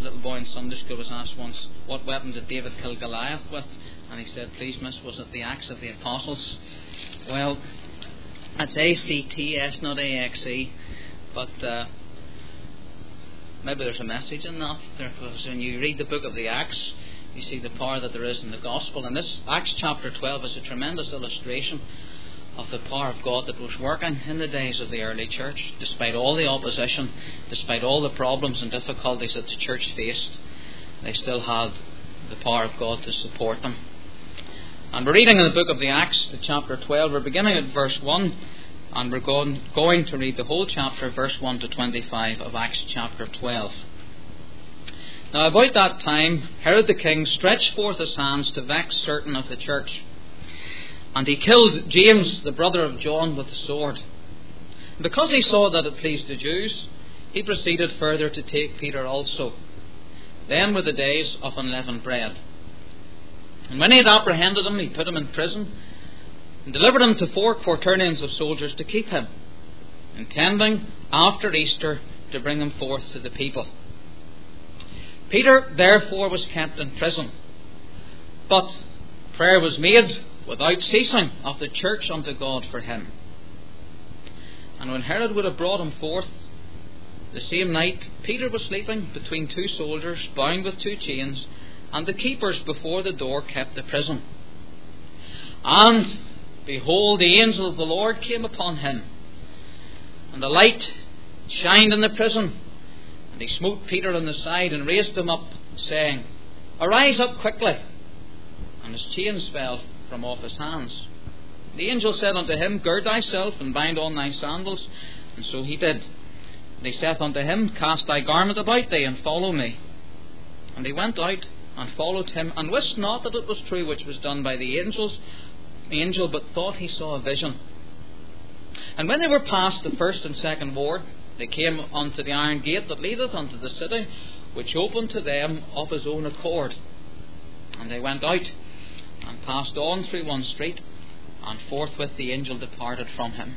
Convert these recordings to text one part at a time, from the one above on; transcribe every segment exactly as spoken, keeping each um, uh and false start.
little boy in Sunday school was asked once, what weapon did David kill Goliath with? And he said, please miss, was it the axe of the apostles? Well, that's A C T S, not A X E. But uh, maybe there's a message in that. Because when you read the book of the Acts, you see the power that there is in the gospel. And this Acts chapter twelve is a tremendous illustration of the power of God that was working in the days of the early church. Despite all the opposition, despite all the problems and difficulties that the church faced, they still had the power of God to support them. And we're reading in the book of the Acts, the chapter twelve. We're beginning at verse one, and we're going, going to read the whole chapter, verse one to twenty-five of Acts chapter twelve. Now about that time, Herod the king stretched forth his hands to vex certain of the church. And he killed James, the brother of John, with the sword. And because he saw that it pleased the Jews, he proceeded further to take Peter also. Then were the days of unleavened bread. And when he had apprehended him, he put him in prison, and delivered him to four quaternions of soldiers to keep him, intending after Easter to bring him forth to the people. Peter therefore was kept in prison, but prayer was made without ceasing of the church unto God for him. And when Herod would have brought him forth, the same night Peter was sleeping between two soldiers, bound with two chains, and the keepers before the door kept the prison. And behold, the angel of the Lord came upon him, and the light shined in the prison. And he smote Peter on the side and raised him up, saying, Arise up quickly. And his chains fell from off his hands. The angel said unto him, Gird thyself and bind on thy sandals. And so he did. And he saith unto him, Cast thy garment about thee, and follow me. And he went out and followed him, and wist not that it was true which was done by the angels, angel, but thought he saw a vision. And when they were past the first and second ward, they came unto the iron gate that leadeth unto the city, which opened to them of his own accord. And they went out and passed on through one street, and forthwith the angel departed from him.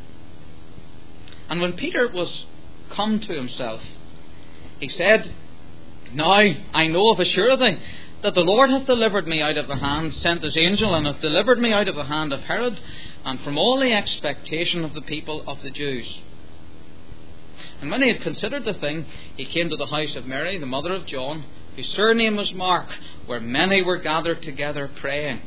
And when Peter was come to himself, he said, Now I know of a surety that the Lord hath delivered me out of the hand, sent his angel, and hath delivered me out of the hand of Herod, and from all the expectation of the people of the Jews. And when he had considered the thing, he came to the house of Mary, the mother of John, whose surname was Mark, where many were gathered together praying.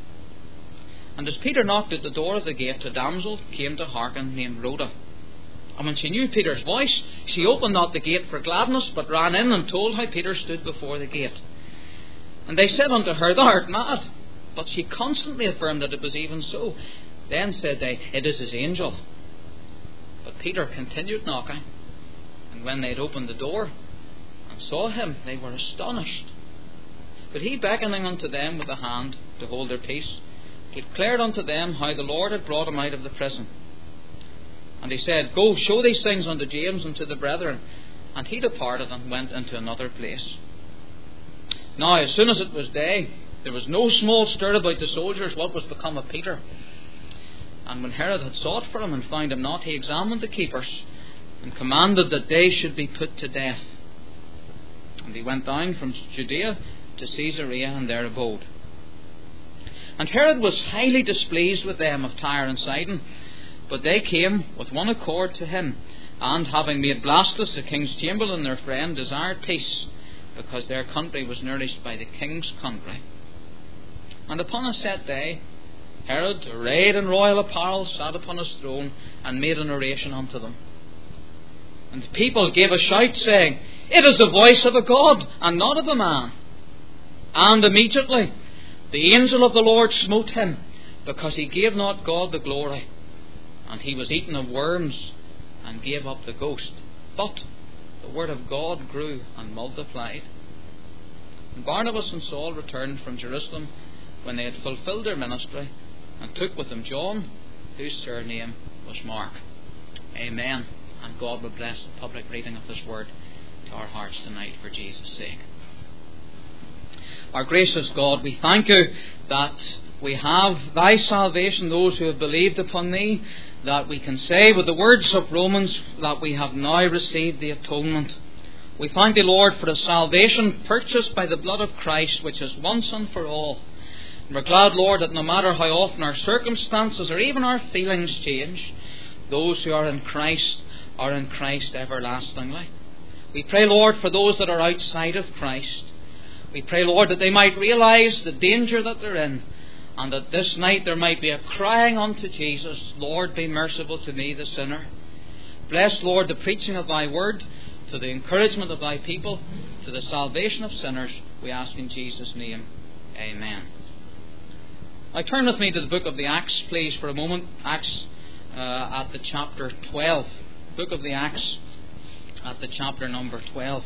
And as Peter knocked at the door of the gate, a damsel came to hearken, named Rhoda. And when she knew Peter's voice, she opened not the gate for gladness, but ran in and told how Peter stood before the gate. And they said unto her, Thou art mad. But she constantly affirmed that it was even so. Then said they, It is his angel. But Peter continued knocking. And when they had opened the door and saw him, they were astonished. But he, beckoning unto them with the hand to hold their peace, declared unto them how the Lord had brought him out of the prison. And he said, Go, show these things unto James and to the brethren. And he departed and went into another place. Now, as soon as it was day, there was no small stir about the soldiers what was become of Peter. And when Herod had sought for him and found him not, he examined the keepers, and commanded that they should be put to death. And he went down from Judea to Caesarea, and there abode. And Herod was highly displeased with them of Tyre and Sidon, but they came with one accord to him, and having made Blastus the king's chamberlain their friend, desired peace, because their country was nourished by the king's country. And upon a set day, Herod, arrayed in royal apparel, sat upon his throne, and made an oration unto them. And the people gave a shout, saying, It is the voice of a God, and not of a man. And immediately the angel of the Lord smote him, because he gave not God the glory. And he was eaten of worms, and gave up the ghost. But the word of God grew and multiplied. And Barnabas and Saul returned from Jerusalem when they had fulfilled their ministry, and took with them John, whose surname was Mark. Amen. And God will bless the public reading of this word to our hearts tonight for Jesus' sake. Our gracious God, we thank you that we have thy salvation, those who have believed upon thee, that we can say with the words of Romans that we have now received the atonement. We thank Thee, Lord, for the salvation purchased by the blood of Christ, which is once and for all. And we're glad, Lord, that no matter how often our circumstances or even our feelings change, those who are in Christ are in Christ everlastingly. We pray, Lord, for those that are outside of Christ. We pray, Lord, that they might realize the danger that they're in, and that this night there might be a crying unto Jesus, Lord, be merciful to me, the sinner. Bless, Lord, the preaching of Thy word, to the encouragement of Thy people, to the salvation of sinners, we ask in Jesus' name. Amen. Now turn with me to the book of the Acts, please, for a moment. Acts uh, at the chapter twelve. Book of the Acts at the chapter number twelve.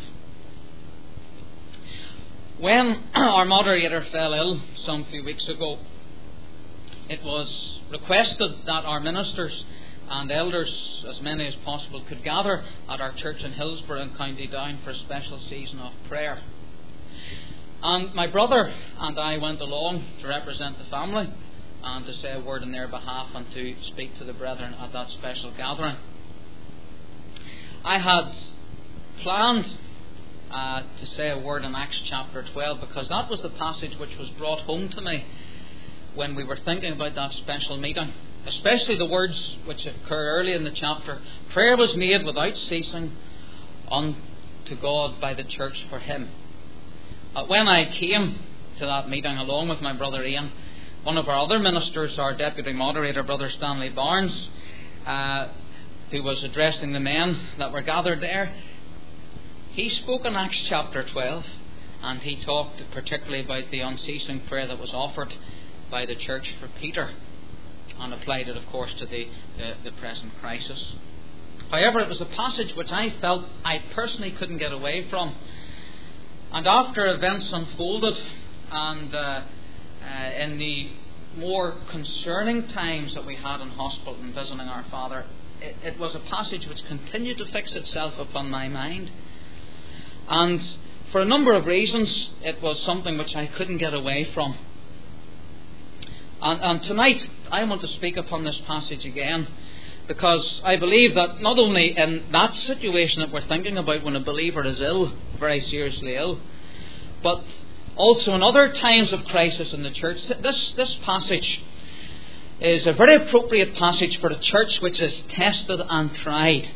When our moderator fell ill some few weeks ago, it was requested that our ministers and elders, as many as possible, could gather at our church in Hillsborough in County Down for a special season of prayer. And my brother and I went along to represent the family and to say a word on their behalf and to speak to the brethren at that special gathering. I had planned uh, to say a word in Acts chapter twelve because that was the passage which was brought home to me when we were thinking about that special meeting. Especially the words which occur early in the chapter. Prayer was made without ceasing unto God by the church for Him. Uh, when I came to that meeting along with my brother Ian, one of our other ministers, our deputy moderator, Brother Stanley Barnes, uh, who was addressing the men that were gathered there, he spoke in Acts chapter twelve, and he talked particularly about the unceasing prayer that was offered by the church for Peter, and applied it, of course, to the, the, the present crisis. However, it was a passage which I felt I personally couldn't get away from. And after events unfolded, and uh, uh, in the more concerning times that we had in hospital and visiting our father, it, it was a passage which continued to fix itself upon my mind. And for a number of reasons, it was something which I couldn't get away from. And, and tonight, I want to speak upon this passage again, because I believe that not only in that situation that we're thinking about when a believer is ill, very seriously ill, but also in other times of crisis in the church, this, this passage is a very appropriate passage for the church which is tested and tried.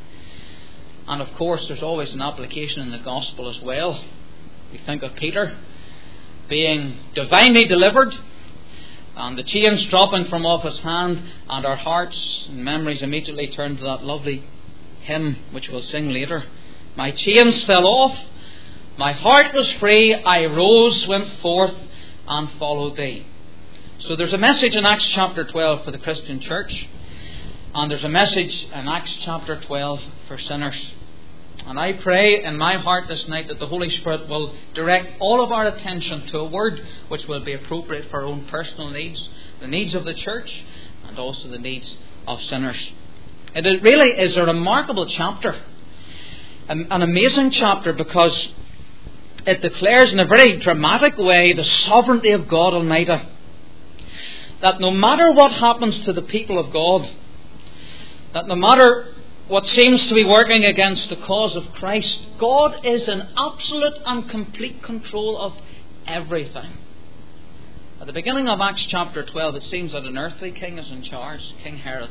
And of course, there's always an application in the gospel as well. We think of Peter being divinely delivered, and the chains dropping from off his hand, and our hearts and memories immediately turn to that lovely hymn which we'll sing later. My chains fell off, my heart was free, I rose, went forth, and followed Thee. So there's a message in Acts chapter twelve for the Christian church, and there's a message in Acts chapter twelve for sinners. And I pray in my heart this night that the Holy Spirit will direct all of our attention to a word which will be appropriate for our own personal needs, the needs of the church, and also the needs of sinners. It really is a remarkable chapter, an amazing chapter, because it declares in a very dramatic way the sovereignty of God Almighty. That no matter what happens to the people of God, that no matter what seems to be working against the cause of Christ, God is in absolute and complete control of everything. At the beginning of Acts chapter twelve, it seems that an earthly king is in charge, King Herod.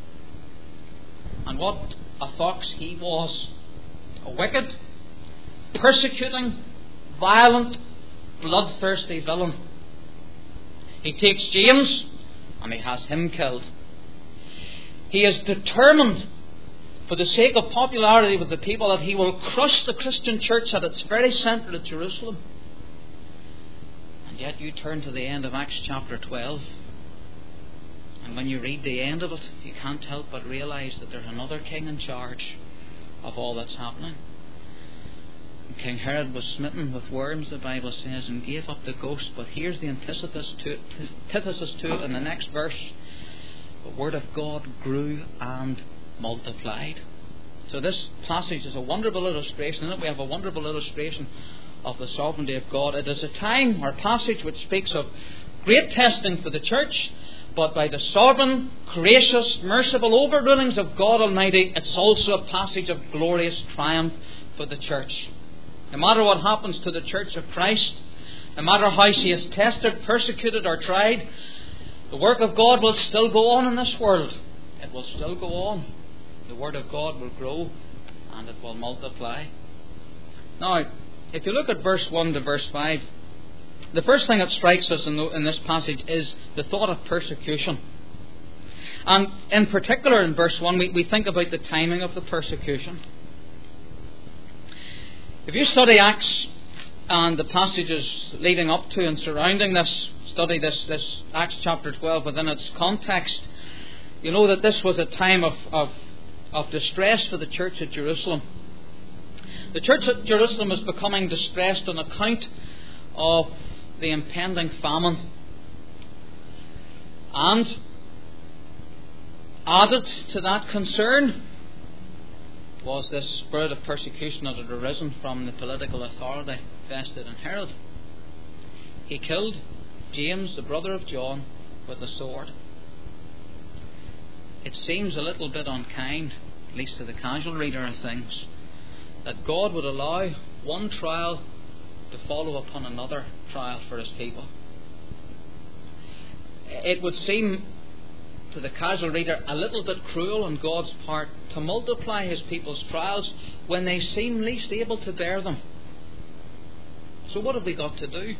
And what a fox he was. A wicked, persecuting, violent, bloodthirsty villain. He takes James and he has him killed. He is determined, for the sake of popularity with the people, that he will crush the Christian church at its very centre at Jerusalem. And yet you turn to the end of Acts chapter twelve, and when you read the end of it, you can't help but realise that there's another king in charge of all that's happening. And King Herod was smitten with worms, the Bible says, and gave up the ghost. But here's the antithesis to it, antithesis to it in the next verse. The word of God grew and multiplied. So this passage is a wonderful illustration. In it we have a wonderful illustration of the sovereignty of God. It is a time or passage which speaks of great testing for the church, but by the sovereign, gracious, merciful overrulings of God Almighty, it's also a passage of glorious triumph for the church. No matter what happens to the church of Christ, no matter how she is tested, persecuted or tried, the work of God will still go on in this world. It will still go on. The Word of God will grow and it will multiply. Now, if you look at verse one to verse five, the first thing that strikes us in, the, in this passage is the thought of persecution. And in particular in verse one, we, we think about the timing of the persecution. If you study Acts and the passages leading up to and surrounding this, study this, this Acts chapter twelve within its context, you know that this was a time of, of, of distress for the church at Jerusalem. The church at Jerusalem is becoming distressed on account of the impending famine. And added to that concern was this spirit of persecution that had arisen from the political authority vested in Herod. He killed James, the brother of John, with a sword. It seems a little bit unkind, at least to the casual reader of things, that God would allow one trial to follow upon another trial for His people. It would seem to the casual reader a little bit cruel on God's part to multiply His people's trials when they seem least able to bear them. So what have we got to do?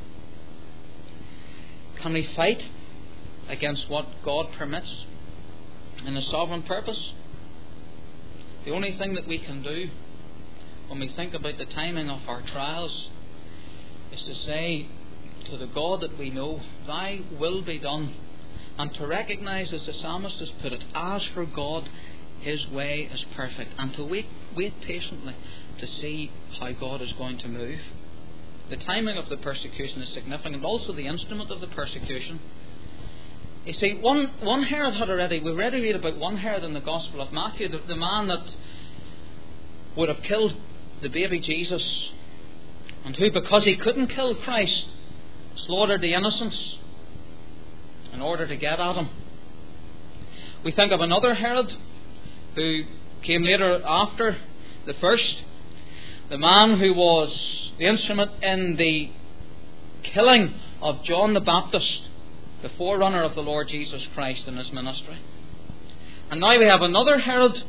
Can we fight against what God permits in His sovereign purpose? The only thing that we can do when we think about the timing of our trials is to say to the God that we know, Thy will be done. And to recognize, as the psalmist has put it, as for God, His way is perfect. And to wait, wait patiently to see how God is going to move. The timing of the persecution is significant. Also the instrument of the persecution. You see, one, one Herod had already, we already read about one Herod in the Gospel of Matthew, the, the man that would have killed the baby Jesus, and who, because he couldn't kill Christ, slaughtered the innocents in order to get at Him. We think of another Herod who came later after the first, the man who was the instrument in the killing of John the Baptist, the forerunner of the Lord Jesus Christ in His ministry. And now we have another Herod,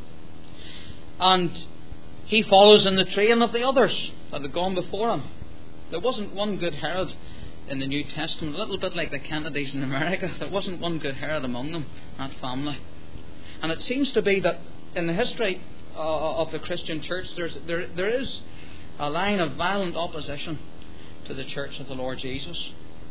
and he follows in the train of the others that had gone before him. There wasn't one good Herod in the New Testament, a little bit like the Kennedys in America. There wasn't one good Herod among them, that family. And it seems to be that in the history uh, of the Christian church, there's, there, there is a line of violent opposition to the church of the Lord Jesus.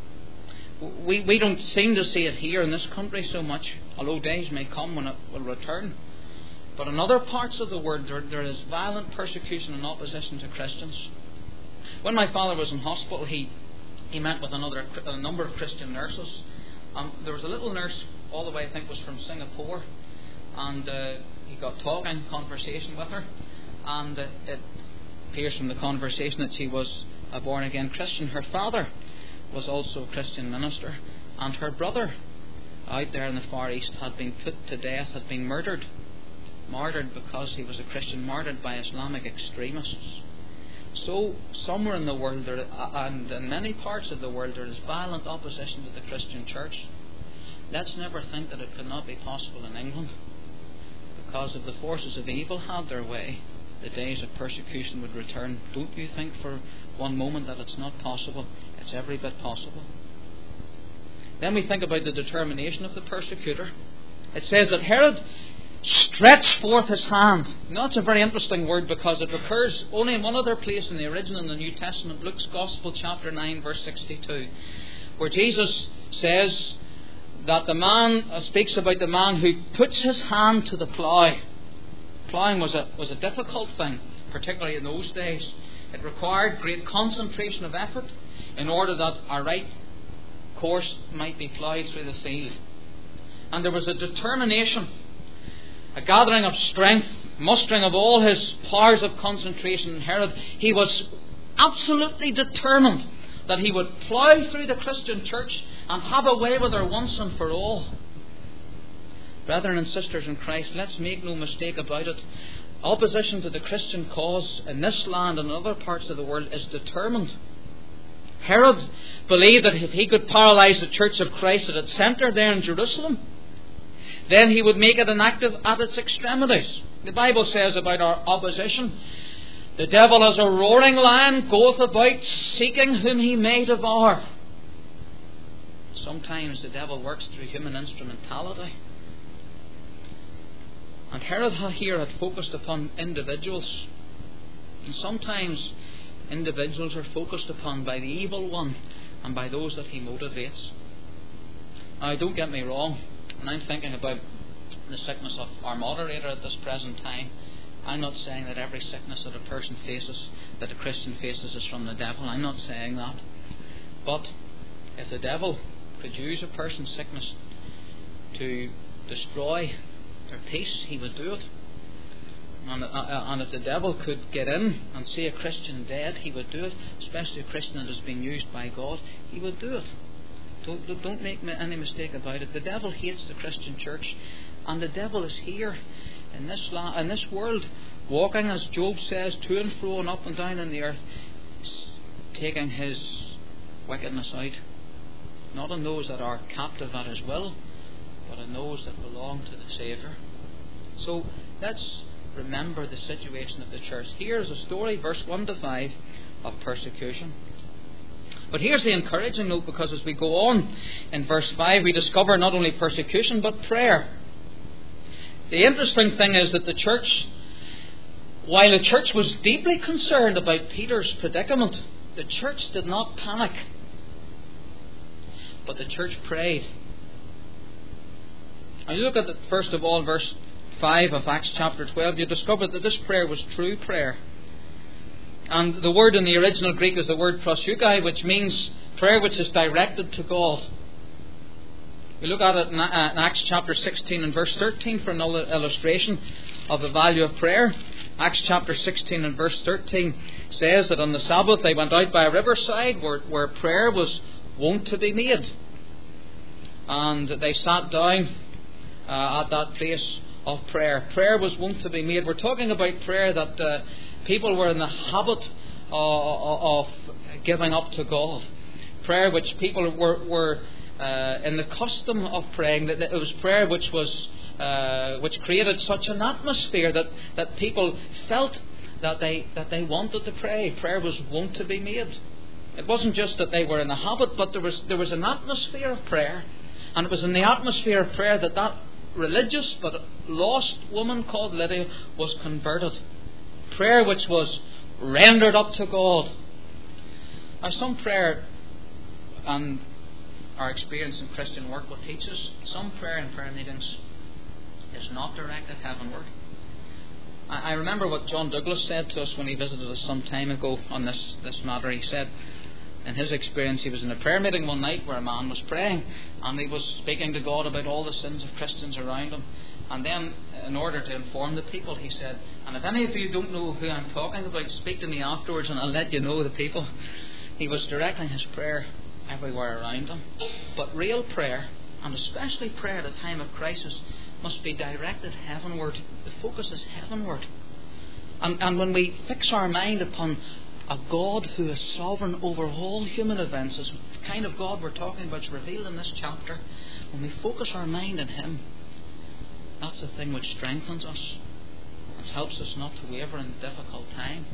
We, we don't seem to see it here in this country so much, although days may come when it will return. But in other parts of the world, there, there is violent persecution and opposition to Christians. When my father was in hospital, he He met with another a number of Christian nurses. Um, there was a little nurse, all the way I think was from Singapore, and uh, he got talking, conversation with her, and uh, it appears from the conversation that she was a born again Christian. Her father was also a Christian minister, and her brother, out there in the Far East, had been put to death, had been murdered, martyred because he was a Christian, martyred by Islamic extremists. So, somewhere in the world, there, and in many parts of the world, there is violent opposition to the Christian church. Let's never think that it could not be possible in England. Because if the forces of evil had their way, the days of persecution would return. Don't you think for one moment that it's not possible? It's every bit possible. Then we think about the determination of the persecutor. It says that Herod stretched forth his hand. Now, that's a very interesting word because it occurs only in one other place in the original in the New Testament, Luke's Gospel, chapter nine, verse sixty-two, where Jesus says that the man uh, speaks about the man who puts his hand to the plough. Ploughing was a was a difficult thing, particularly in those days. It required great concentration of effort in order that a right course might be ploughed through the field. And there was a determination, a gathering of strength, mustering of all his powers of concentration in Herod. He was absolutely determined that he would plough through the Christian church and have away with her once and for all. Brethren and sisters in Christ, let's make no mistake about it. Opposition to the Christian cause in this land and other parts of the world is determined. Herod believed that if he could paralyse the Church of Christ at its centre there in Jerusalem, then he would make it inactive at its extremities. The Bible says about our opposition, the devil as a roaring lion goeth about seeking whom he may devour. Sometimes the devil works through human instrumentality. And Herod here had focused upon individuals. And sometimes individuals are focused upon by the evil one and by those that he motivates. Now, don't get me wrong, and I'm thinking about the sickness of our moderator at this present time. I'm not saying that every sickness that a person faces, that a Christian faces, is from the devil. I'm not saying that. But if the devil could use a person's sickness to destroy their peace, he would do it. And, uh, and if the devil could get in and see a Christian dead, he would do it. Especially a Christian that has been used by God, he would do it. Don't, don't make any mistake about it. The devil hates the Christian church, and the devil is here in this la- in this world, walking, as Job says, to and fro and up and down in the earth, taking his wickedness out, not in those that are captive at his will, but in those that belong to the Saviour. So let's remember the situation of the church. Here's a story, verse one to five, of persecution. But here's the encouraging note, because as we go on in verse five, we discover not only persecution but prayer. The interesting thing is that the church, while the church was deeply concerned about Peter's predicament, the church did not panic, but the church prayed. And you look at, the, first of all, verse five of Acts chapter twelve, you discover that this prayer was true prayer. And the word in the original Greek is the word proseuchai, which means prayer which is directed to God. We look at it in Acts chapter sixteen and verse thirteen for an illustration of the value of prayer. Acts chapter sixteen and verse thirteen says that on the Sabbath they went out by a riverside where, where prayer was wont to be made. And they sat down uh, at that place of prayer. Prayer was wont to be made. We're talking about prayer that uh, people were in the habit of, of giving up to God. Prayer which people were, were uh, in the custom of praying. That it was prayer which was uh, which created such an atmosphere that, that people felt that they that they wanted to pray. Prayer was wont to be made. It wasn't just that they were in the habit, but there was there was an atmosphere of prayer, and it was in the atmosphere of prayer that that religious but lost woman called Lydia was converted. Prayer which was rendered up to God. Now, some prayer, and our experience in Christian work will teach us, some prayer in prayer meetings is not directed heavenward. I remember what John Douglas said to us when he visited us some time ago on this, this matter. He said, in his experience, he was in a prayer meeting one night where a man was praying, and he was speaking to God about all the sins of Christians around him. And then, in order to inform the people, he said, and if any of you don't know who I'm talking about, speak to me afterwards and I'll let you know the people. He was directing his prayer everywhere around him. But real prayer, and especially prayer at a time of crisis, must be directed heavenward. The focus is heavenward. And, and when we fix our mind upon a God who is sovereign over all human events, as the kind of God we're talking about is revealed in this chapter, when we focus our mind on Him, that's the thing which strengthens us. It helps us not to waver in a difficult time.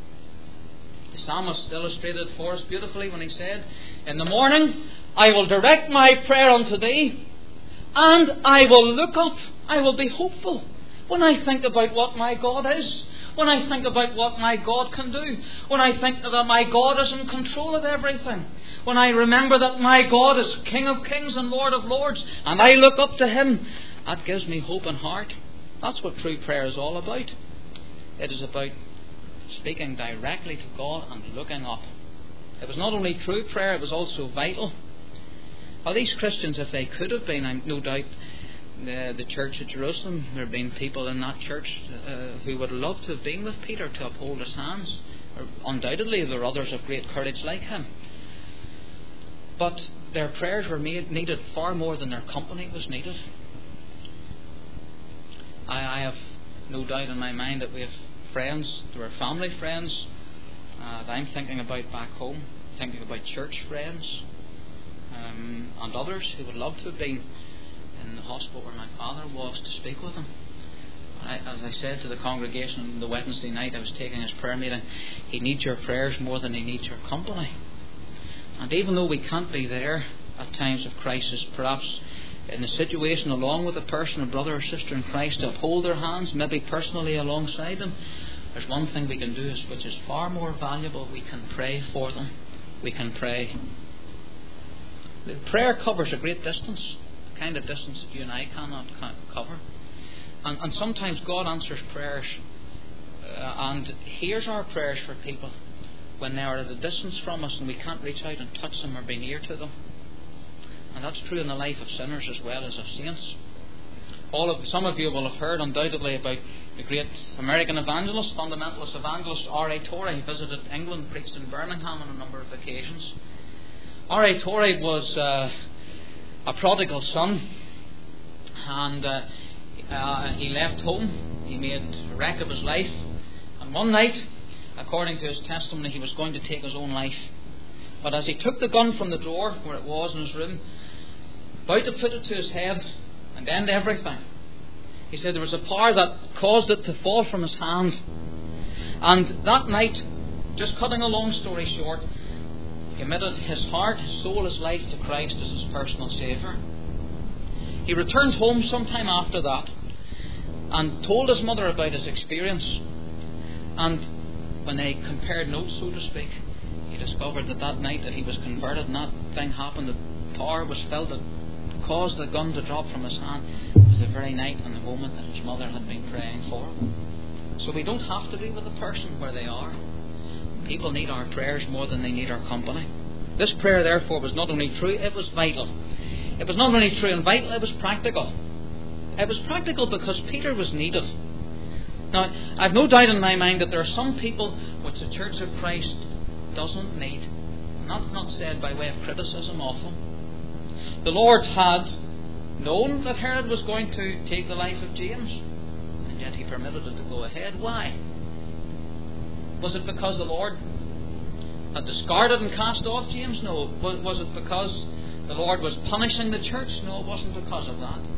The psalmist illustrated for us beautifully when he said, in the morning I will direct my prayer unto Thee, and I will look up, I will be hopeful when I think about what my God is, when I think about what my God can do, when I think that my God is in control of everything, when I remember that my God is King of kings and Lord of lords, and I look up to Him, that gives me hope and heart. That's what true prayer is all about. It is about speaking directly to God and looking up. It was not only true prayer, it was also vital. Well, these Christians, if they could have been, I'm no doubt, the, the church at Jerusalem, there have been people in that church uh, who would love to have been with Peter to uphold his hands. Or, undoubtedly, there are others of great courage like him. But their prayers were made, needed far more than their company was needed. I, I have no doubt in my mind that we have friends, there are family friends uh, that I'm thinking about back home, thinking about church friends, um, and others who would love to have been in the hospital where my father was to speak with him. I, as I said to the congregation on the Wednesday night I was taking his prayer meeting, he needs your prayers more than he needs your company. And even though we can't be there at times of crisis, perhaps in the situation along with a person, a brother or sister in Christ, to uphold their hands, maybe personally alongside them, there's one thing we can do which is far more valuable. We can pray for them. We can pray. Prayer covers a great distance, the kind of distance that you and I cannot cover. And, and sometimes God answers prayers uh, and hears our prayers for people when they are at a distance from us and we can't reach out and touch them or be near to them. And that's true in the life of sinners as well as of saints. All of some of you will have heard undoubtedly about the great American evangelist, fundamentalist evangelist R A Torrey. He visited England, preached in Birmingham on a number of occasions. R A Torrey was uh, a prodigal son, and uh, uh, he left home. He made a wreck of his life, and one night, according to his testimony, he was going to take his own life. But as he took the gun from the drawer where it was in his room, about to put it to his head and end everything, he said there was a power that caused it to fall from his hand. And that night, just cutting a long story short, he committed his heart, his soul, his life to Christ as his personal Saviour. He returned home sometime after that and told his mother about his experience. And when they compared notes, so to speak, he discovered that that night that he was converted and that thing happened, the power was felt that caused the gun to drop from his hand. It was the very night and the moment that his mother had been praying for him. So we don't have to be with a person where they are. People need our prayers more than they need our company. This prayer therefore was not only true, it was vital. It was not only true and vital, it was practical. It was practical because Peter was needed. Now, I've no doubt in my mind that there are some people which the Church of Christ doesn't need. And that's not said by way of criticism of them. The Lord had known that Herod was going to take the life of James, and yet he permitted it to go ahead. Why? Was it because the Lord had discarded and cast off James? No. Was it because the Lord was punishing the church? No, it wasn't because of that.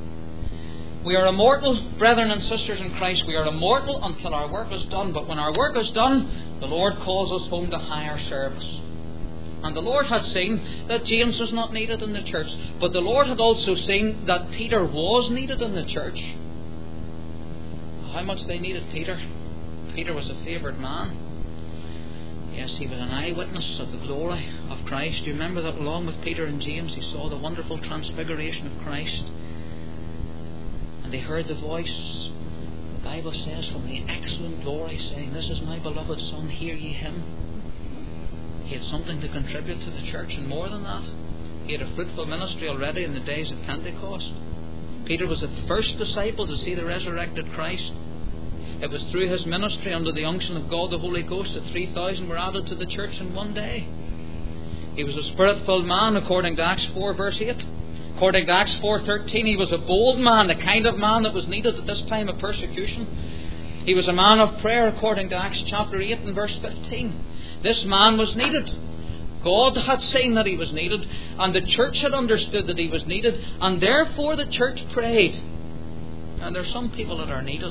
We are immortal, brethren and sisters in Christ. We are immortal until our work is done. But when our work is done, the Lord calls us home to higher service. And the Lord had seen that James was not needed in the church. But the Lord had also seen that Peter was needed in the church. How much they needed Peter. Peter was a favoured man. Yes, he was an eyewitness of the glory of Christ. Do you remember that along with Peter and James, he saw the wonderful transfiguration of Christ? And they heard the voice, the Bible says, from the excellent glory, saying, "This is my beloved Son, hear ye him." He had something to contribute to the church, and more than that, he had a fruitful ministry already in the days of Pentecost. Peter was the first disciple to see the resurrected Christ. It was through his ministry under the unction of God the Holy Ghost that three thousand were added to the church in one day. He was a spirit-filled man, according to Acts four verse eight. According to Acts four thirteen, he was a bold man, the kind of man that was needed at this time of persecution. He was a man of prayer, according to Acts chapter eight and verse fifteen. This man was needed. God had seen that he was needed, and the church had understood that he was needed, and therefore the church prayed. And there are some people that are needed.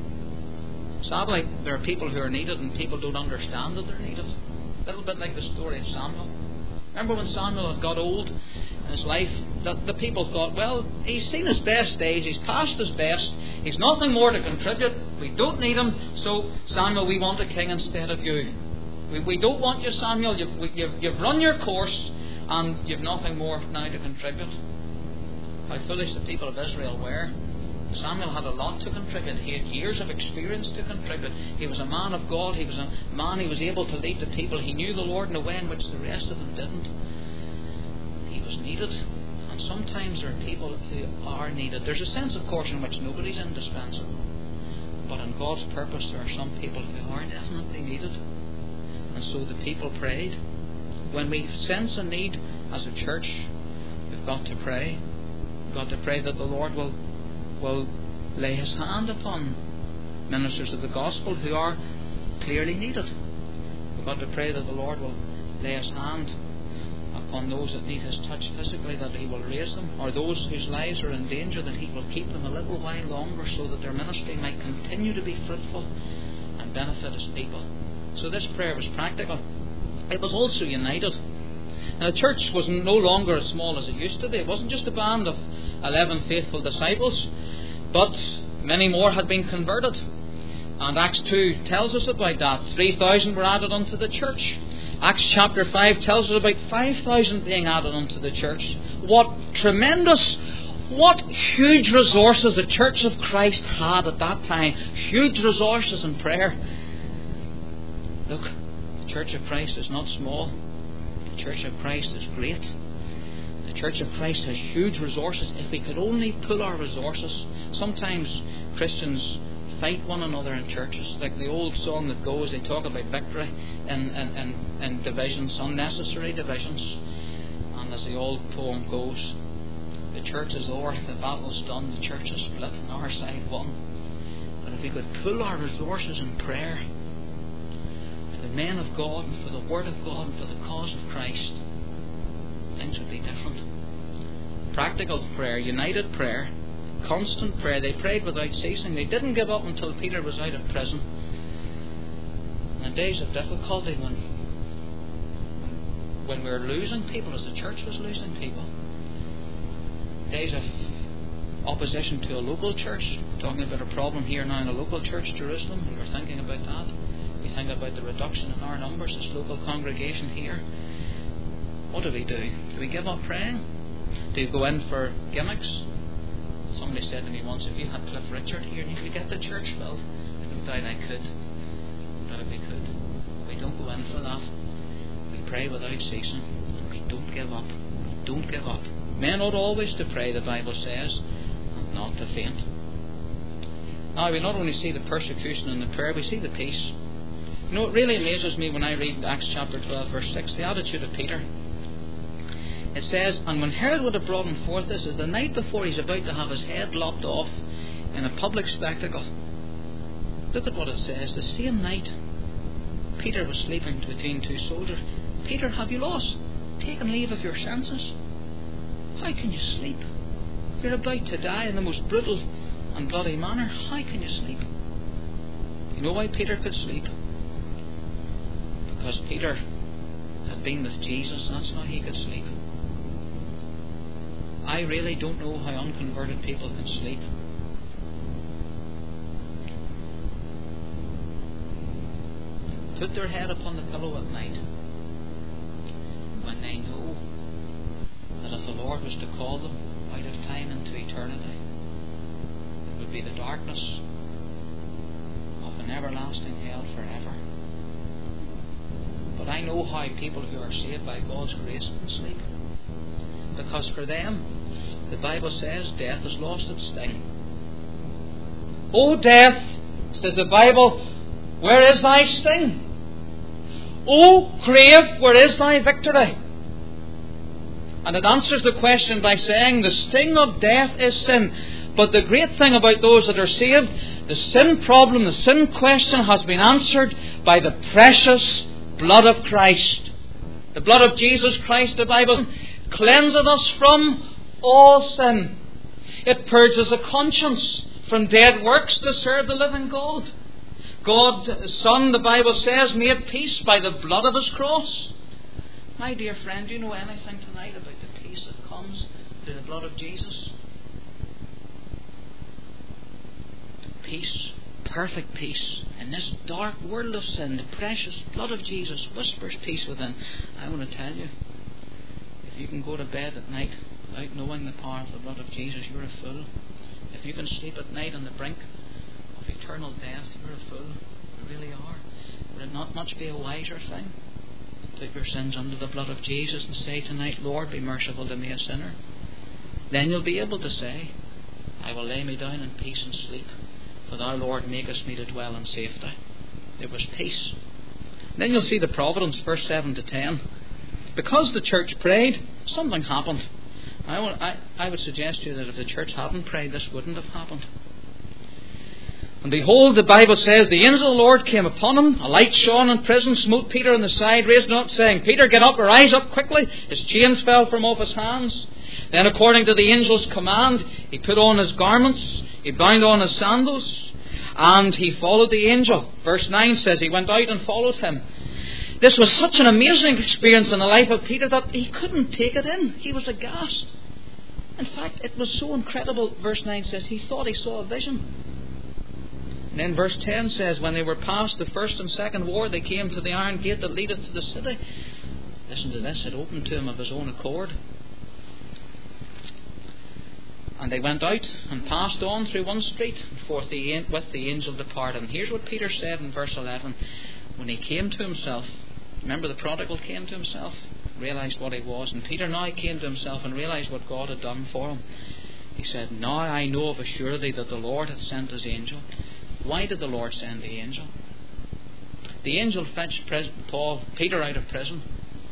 Sadly, there are people who are needed and people don't understand that they're needed. A little bit like the story of Samuel. Remember when Samuel had got old in his life, that the people thought, well, he's seen his best days, he's past his best, he's nothing more to contribute, we don't need him, so Samuel, we want a king instead of you. We, we don't want you, Samuel, you've, we, you've, you've run your course and you've nothing more now to contribute. How foolish the people of Israel were. Samuel had a lot to contribute. He had years of experience to contribute. He was a man of God. He was a man who was able to lead the people. He knew the Lord in a way in which the rest of them didn't. He was needed. And sometimes there are people who are needed. There's a sense, of course, in which nobody's indispensable. But in God's purpose, there are some people who are definitely needed. And so the people prayed. When we sense a need as a church, we've got to pray. We've got to pray that the Lord will will lay his hand upon ministers of the gospel who are clearly needed. We've got to pray that the Lord will lay His hand upon those that need His touch physically, that He will raise them, or those whose lives are in danger, that He will keep them a little while longer so that their ministry might continue to be fruitful and benefit His people. So this prayer was practical. It was also united. Now, the church was no longer as small as it used to be. It wasn't just a band of eleven faithful disciples, but many more had been converted. And Acts two tells us about that. three thousand were added unto the church. Acts chapter five tells us about five thousand being added unto the church. What tremendous, what huge resources the Church of Christ had at that time. Huge resources in prayer. Look, the Church of Christ is not small. The Church of Christ is great. The Church of Christ has huge resources. If we could only pull our resources. Sometimes Christians fight one another in churches. Like the old song that goes, they talk about victory in, in, in, in divisions, unnecessary divisions. And as the old poem goes, the church is over, the battle's done, the church is split, and our side won. But if we could pull our resources in prayer for the men of God and for the Word of God and for the cause of Christ, things would be different. Practical prayer, united prayer, constant prayer. They prayed without ceasing. They didn't give up until Peter was out of prison. In the days of difficulty, when when we were losing people, as the church was losing people, days of opposition to a local church, talking about a problem here now in a local church, Jerusalem, and we're thinking about that. We think about the reduction in our numbers, this local congregation here. What do we do? Do we give up praying? Do we go in for gimmicks? Somebody said to me once, if you had Cliff Richard here and you could get the church filled, I no doubt I could. No doubt we could. We don't go in for that. We pray without ceasing, and we don't give up. We don't give up. Men ought always to pray, the Bible says, and not to faint. Now, we not only see the persecution in the prayer, we see the peace. You know, it really amazes me when I read Acts chapter twelve, verse six, the attitude of Peter. It says, and when Herod would have brought him forth, this is the night before he's about to have his head lopped off in a public spectacle. Look at what it says. The same night, Peter was sleeping between two soldiers. Peter, have you lost? Taken leave of your senses? How can you sleep? You're about to die in the most brutal and bloody manner. How can you sleep? You know why Peter could sleep? Because Peter had been with Jesus. That's why he could sleep. I really don't know how unconverted people can sleep. Put their head upon the pillow at night when they know that if the Lord was to call them out of time into eternity, it would be the darkness of an everlasting hell forever. But I know how people who are saved by God's grace can sleep. Because for them, the Bible says, death has lost its sting. O death, says the Bible, where is thy sting? O grave, where is thy victory? And it answers the question by saying the sting of death is sin. But the great thing about those that are saved, the sin problem, the sin question has been answered by the precious blood of Christ. The blood of Jesus Christ, the Bible cleanseth us from all sin. It purges the conscience from dead works to serve the living God. God's Son, the Bible says, made peace by the blood of His cross. My dear friend, do you know anything tonight about the peace that comes through the blood of Jesus? Peace, perfect peace. In this dark world of sin, the precious blood of Jesus whispers peace within. I want to tell you, if you can go to bed at night without knowing the power of the blood of Jesus, you're a fool. If you can sleep at night on the brink of eternal death, you're a fool. You really are. Would it not much be a wiser thing to put your sins under the blood of Jesus and say tonight, Lord, be merciful to me, a sinner? Then you'll be able to say, I will lay me down in peace and sleep, for thou, Lord, makest me to dwell in safety. There was peace. Then you'll see the providence, verse seven to ten. Because the church prayed, something happened. I, want, I, I would suggest to you that if the church hadn't prayed, this wouldn't have happened. And behold, the Bible says, the angel of the Lord came upon him, a light shone in prison, smote Peter on the side, raised him up, saying, Peter, get up, arise up quickly. His chains fell from off his hands. Then according to the angel's command, he put on his garments, he bound on his sandals, and he followed the angel. Verse nine says he went out and followed him. This was such an amazing experience in the life of Peter that he couldn't take it in. He was aghast. In fact, it was so incredible, verse nine says, he thought he saw a vision. And then verse ten says, when they were past the first and second ward, they came to the iron gate that leadeth to the city. Listen to this, it opened to him of his own accord. And they went out and passed on through one street, and forth the, with the angel departed. And here's what Peter said in verse eleven. When he came to himself, remember the prodigal came to himself, realised what he was. And Peter now came to himself and realised what God had done for him. He said, now I know of a surety that the Lord hath sent his angel. Why did the Lord send the angel? The angel fetched Paul, Peter out of prison.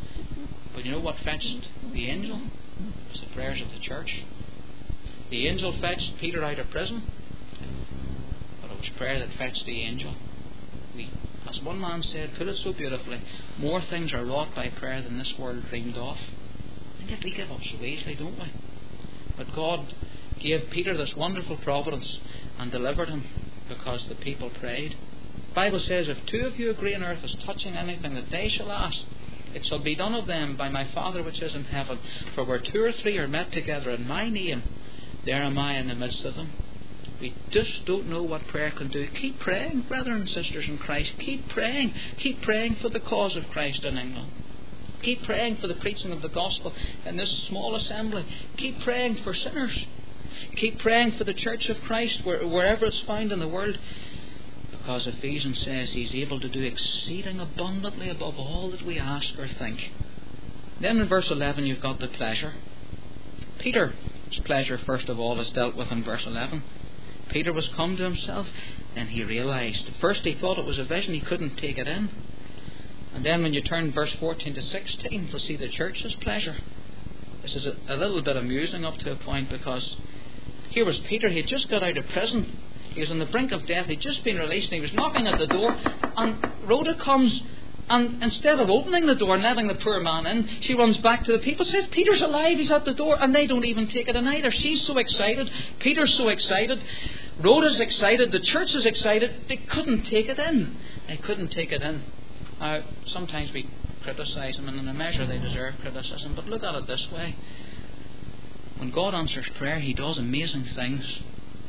But you know what fetched the angel? It was the prayers of the church. The angel fetched Peter out of prison, but it was prayer that fetched the angel. We, as one man said, put it so beautifully, more things are wrought by prayer than this world dreamed of. And yet we give up so easily, don't we? But God gave Peter this wonderful providence and delivered him because the people prayed. The Bible says, if two of you agree on earth as touching anything that they shall ask, it shall be done of them by my Father which is in heaven. For where two or three are met together in my name, there am I in the midst of them. We just don't know what prayer can do. Keep praying, brethren and sisters in Christ. Keep praying. Keep praying for the cause of Christ in England. Keep praying for the preaching of the gospel in this small assembly. Keep praying for sinners. Keep praying for the church of Christ where, wherever it's found in the world. Because Ephesians says He's able to do exceeding abundantly above all that we ask or think. Then in verse eleven you've got the pleasure. Peter's pleasure first of all is dealt with in verse eleven. Peter was come to himself, then he realised. First he thought it was a vision, he couldn't take it in. And then when you turn verse fourteen to sixteen, you'll see the church's pleasure. This is a, a little bit amusing up to a point, because here was Peter, he had just got out of prison. He was on the brink of death, he'd just been released, and he was knocking at the door, and Rhoda comes, and instead of opening the door and letting the poor man in, she runs back to the people, says, Peter's alive, he's at the door, and they don't even take it in either. She's so excited, Peter's so excited, Rhoda's excited, the church is excited, they couldn't take it in. They couldn't take it in. Now, sometimes we criticise them, and in a measure they deserve criticism, but look at it this way. When God answers prayer, He does amazing things.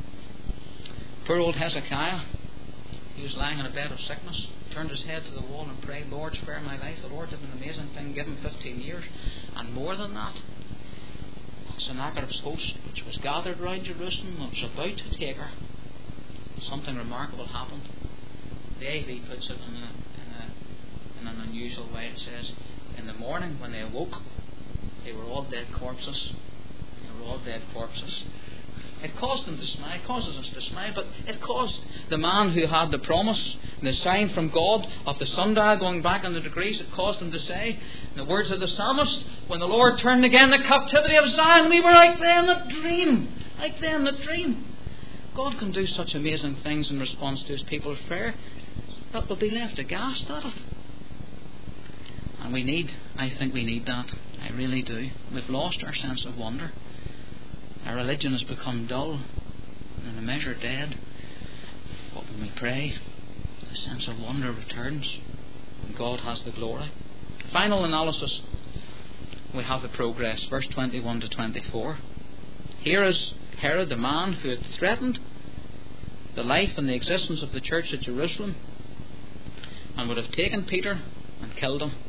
Poor old Hezekiah, he was lying in a bed of sickness, turned his head to the wall and prayed, Lord, spare my life. The Lord did an amazing thing, give him fifteen years. And more than that, Sennacherib's host, which was gathered round Jerusalem, was about to take her. Something remarkable happened. The A V puts it in, a, in, a, in an unusual way. It says, in the morning when they awoke, they were all dead corpses. They were all dead corpses. It caused them to smile. It causes us to smile, but it caused the man who had the promise, the sign from God of the sundial going back in the degrees, it caused him to say, in the words of the psalmist, when the Lord turned again the captivity of Zion, we were like them that dream. Like them that dream. God can do such amazing things in response to His people's prayer that we'll be left aghast at it. And we need, I think we need that. I really do. We've lost our sense of wonder. Our religion has become dull and in a measure dead. But when we pray, the sense of wonder returns and God has the glory. Final analysis. We have the progress. Verse twenty-one to twenty-four. Here is Herod, the man who had threatened the life and the existence of the church at Jerusalem and would have taken Peter and killed him.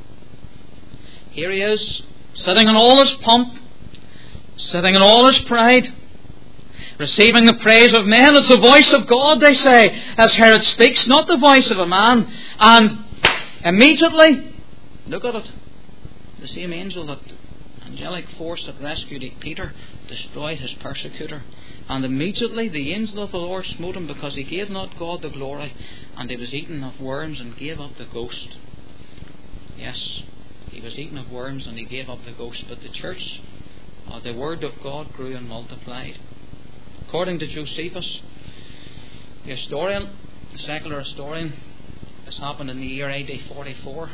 Here he is, sitting in all his pomp, sitting in all his pride, receiving the praise of men. It's the voice of God, they say, as Herod speaks, not the voice of a man. And immediately, look at it, the same angel, that angelic force that rescued Peter, destroyed his persecutor. And immediately the angel of the Lord smote him, because he gave not God the glory, and he was eaten of worms and gave up the ghost. Yes, he was eaten of worms and he gave up the ghost. But the church, Uh, the word of God grew and multiplied. According to Josephus, The historian, the secular historian, this happened in the year A D forty-four.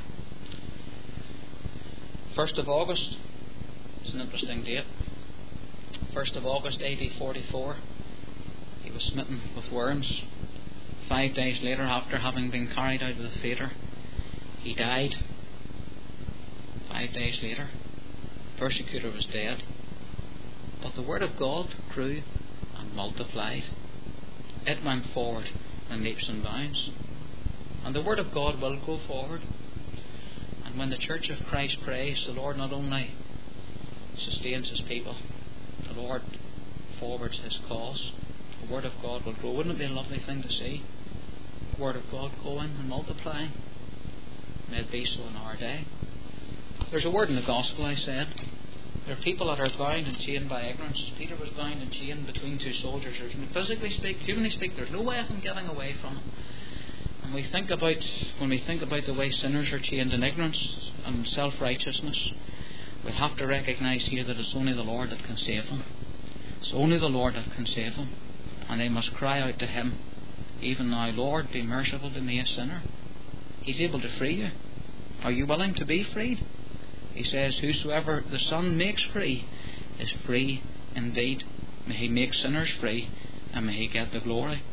first of August, it's an interesting date. first of August A D forty-four, he was smitten with worms. Five days later, after having been carried out of the theatre, he died. Five days later, the persecutor was dead. But the word of God grew and multiplied. It went forward in leaps and bounds. And the word of God will go forward. And when the Church of Christ prays, the Lord not only sustains His people, the Lord forwards His cause. The word of God will grow. Wouldn't it be a lovely thing to see? The word of God going and multiplying. May it be so in our day. There's a word in the gospel, I said. There are people that are bound and chained by ignorance. Peter was bound and chained between two soldiers. There's, physically speak, humanly speak, there's no way of him getting away from it. And we think about, when we think about the way sinners are chained in ignorance and self-righteousness, we have to recognise here that it's only the Lord that can save them. It's only the Lord that can save them. And they must cry out to Him, even now, Lord, be merciful to me, a sinner. He's able to free you. Are you willing to be freed? He says, whosoever the Son makes free is free indeed. May He make sinners free, and may He get the glory.